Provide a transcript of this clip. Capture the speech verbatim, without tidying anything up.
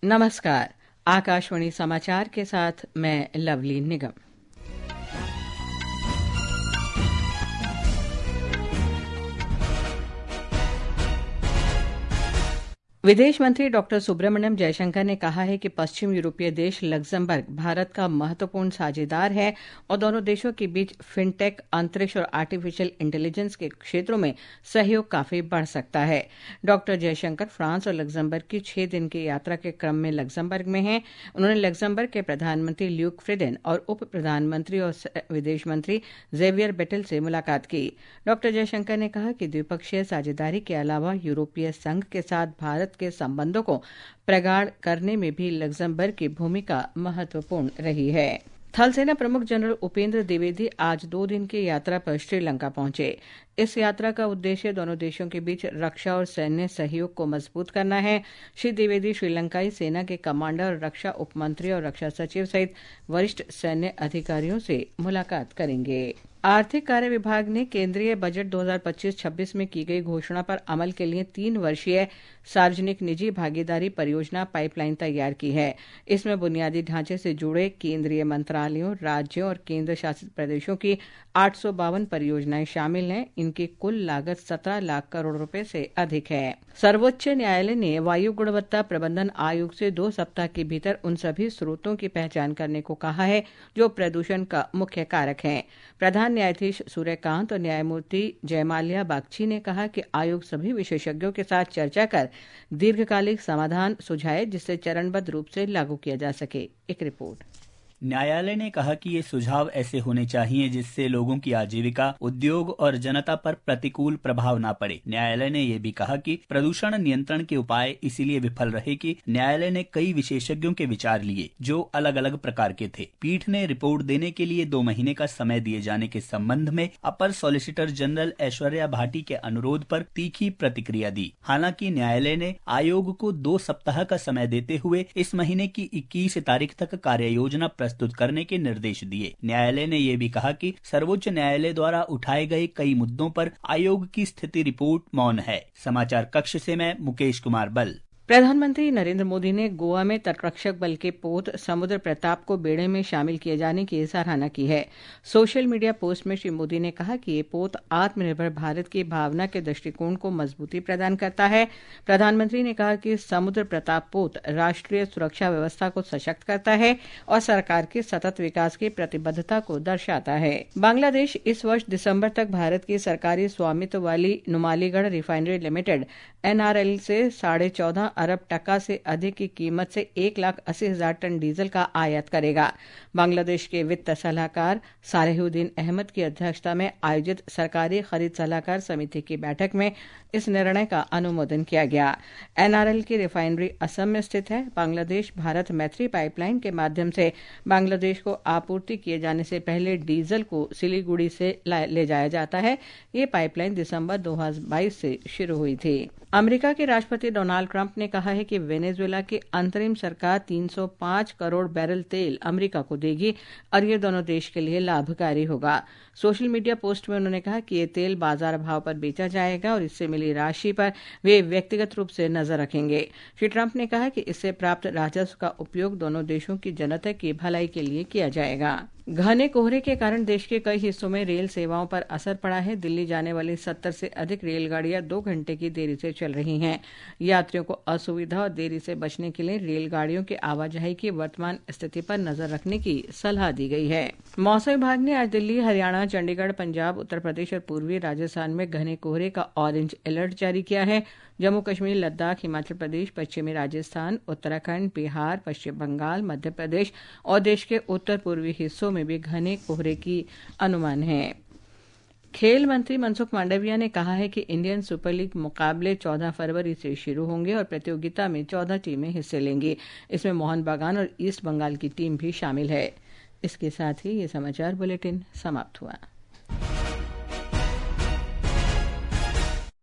नमस्कार। आकाशवाणी समाचार के साथ मैं लवली निगम। विदेश मंत्री डॉक्टर सुब्रमण्यम जयशंकर ने कहा है कि पश्चिम यूरोपीय देश लग्जमबर्ग भारत का महत्वपूर्ण साझेदार है और दोनों देशों के बीच फिनटेक, अंतरिक्ष और आर्टिफिशियल इंटेलिजेंस के क्षेत्रों में सहयोग काफी बढ़ सकता है। डॉक्टर जयशंकर फ्रांस और लग्जमबर्ग की छह दिन की यात्रा के क्रम में लग्जमबर्ग में हैं। उन्होंने लग्जमबर्ग के प्रधानमंत्री ल्यूक फ्रिदेन और उप प्रधानमंत्री और विदेश मंत्री जेवियर बेटेल से मुलाकात की। डॉक्टर जयशंकर ने कहा कि द्विपक्षीय साझेदारी के अलावा यूरोपीय संघ के साथ भारत के संबंधों को प्रगाढ़ करने में भी लग्जमबर्ग की भूमिका महत्वपूर्ण रही है। थल सेना प्रमुख जनरल उपेंद्र द्विवेदी आज दो दिन की यात्रा पर श्रीलंका पहुंचे। इस यात्रा का उद्देश्य दोनों देशों के बीच रक्षा और सैन्य सहयोग को मजबूत करना है। श्री द्विवेदी श्रीलंकाई सेना के कमांडर, रक्षा उपमंत्री और रक्षा सचिव सहित वरिष्ठ सैन्य अधिकारियों से मुलाकात करेंगे। आर्थिक कार्य विभाग ने केंद्रीय बजट दो हज़ार पच्चीस छब्बीस में की गई घोषणा पर अमल के लिए तीन वर्षीय सार्वजनिक निजी भागीदारी परियोजना पाइपलाइन तैयार की है। इसमें बुनियादी ढांचे से जुड़े केंद्रीय मंत्रालयों, राज्यों और केंद्र शासित प्रदेशों की आठ सौ बावन परियोजनाएं शामिल हैं। इनकी कुल लागत सत्रह लाख करोड़ रुपए से अधिक है। सर्वोच्च न्यायालय ने वायु गुणवत्ता प्रबंधन आयोग से दो सप्ताह के भीतर उन सभी स्रोतों की पहचान करने को कहा है जो प्रदूषण का मुख्य कारक हैं। प्रधान न्यायाधीश सूर्यकांत और न्यायमूर्ति जयमाल्या बागची ने कहा कि आयोग सभी विशेषज्ञों के साथ चर्चा कर दीर्घकालिक समाधान सुझाए जिससे चरणबद्ध रूप से लागू किया जा सके। एक रिपोर्ट। न्यायालय ने कहा कि ये सुझाव ऐसे होने चाहिए जिससे लोगों की आजीविका, उद्योग और जनता पर प्रतिकूल प्रभाव न पड़े। न्यायालय ने यह भी कहा कि प्रदूषण नियंत्रण के उपाय इसीलिए विफल रहे कि न्यायालय ने कई विशेषज्ञों के विचार लिए जो अलग अलग प्रकार के थे। पीठ ने रिपोर्ट देने के लिए दो महीने का समय दिए जाने के संबंध में अपर सॉलिसिटर जनरल ऐश्वर्या भाटी के अनुरोध पर तीखी प्रतिक्रिया दी। हालांकि न्यायालय ने आयोग को दो सप्ताह का समय देते हुए इस महीने की इक्कीस तारीख तक कार्य योजना प्रस्तुत करने के निर्देश दिए। न्यायालय ने यह भी कहा कि सर्वोच्च न्यायालय द्वारा उठाए गए कई मुद्दों पर आयोग की स्थिति रिपोर्ट मौन है। समाचार कक्ष से मैं मुकेश कुमार बल। प्रधानमंत्री नरेंद्र मोदी ने गोवा में तटरक्षक बल के पोत समुद्र प्रताप को बेड़े में शामिल किए जाने की सराहना की है। सोशल मीडिया पोस्ट में श्री मोदी ने कहा कि ये पोत आत्मनिर्भर भारत की भावना के दृष्टिकोण को मजबूती प्रदान करता है। प्रधानमंत्री ने कहा कि समुद्र प्रताप पोत राष्ट्रीय सुरक्षा व्यवस्था को सशक्त करता है और सरकार के सतत विकास की प्रतिबद्धता को दर्शाता है। बांग्लादेश इस वर्ष दिसंबर तक भारत की सरकारी स्वामित्व वाली Numaligarh refinery limited N R L से साढ़े चौदह अरब टका से अधिक की कीमत से एक लाख अस्सी हजार टन डीजल का आयात करेगा। बांग्लादेश के वित्त सलाहकार सालेहुद्दीन अहमद की अध्यक्षता में आयोजित सरकारी खरीद सलाहकार समिति की बैठक में इस निर्णय का अनुमोदन किया गया। एन आर एल की रिफाइनरी असम में स्थित है। बांग्लादेश भारत मैत्री पाइपलाइन के माध्यम से बांग्लादेश को आपूर्ति किए जाने से पहले डीजल को सिलीगुड़ी से ले जाया जाता है। ये पाइपलाइन दिसंबर दो हज़ार बाईस से शुरू हुई थी। अमेरिका के राष्ट्रपति डोनाल्ड ट्रंप ने कहा है कि वेनेजुएला की अंतरिम सरकार तीन सौ पाँच करोड़ बैरल तेल अमेरिका को देगी और ये दोनों देश के लिए लाभकारी होगा। सोशल मीडिया पोस्ट में उन्होंने कहा कि ये तेल बाजार भाव पर बेचा जाएगा और इससे मिली राशि पर वे व्यक्तिगत रूप से नजर रखेंगे। श्री ट्रंप ने कहा कि इससे प्राप्त राजस्व का उपयोग दोनों देशों की जनता की भलाई के लिए किया जाएगा। घने कोहरे के कारण देश के कई हिस्सों में रेल सेवाओं पर असर पड़ा है। दिल्ली जाने वाली सत्तर से अधिक रेलगाड़ियां दो घंटे की देरी से चल रही हैं। यात्रियों को असुविधा और देरी से बचने के लिए रेलगाड़ियों की आवाजाही की वर्तमान स्थिति पर नजर रखने की सलाह दी गई है। मौसम विभाग ने आज दिल्ली, हरियाणा, चंडीगढ़, पंजाब, उत्तर प्रदेश और पूर्वी राजस्थान में घने कोहरे का ऑरेंज अलर्ट जारी किया है। जम्मू कश्मीर, लद्दाख, हिमाचल प्रदेश, पश्चिमी राजस्थान, उत्तराखंड, बिहार, पश्चिम बंगाल, मध्य प्रदेश और देश के उत्तर पूर्वी हिस्सों में भी घने कोहरे की अनुमान है। खेल मंत्री मनसुख मांडविया ने कहा है कि इंडियन सुपर लीग मुकाबले चौदह फरवरी से शुरू होंगे और प्रतियोगिता में चौदह टीमें हिस्से लेंगी। इसमें मोहन बागान और ईस्ट बंगाल की टीम भी शामिल है। इसके साथ ही ये समाचार बुलेटिन समाप्त हुआ।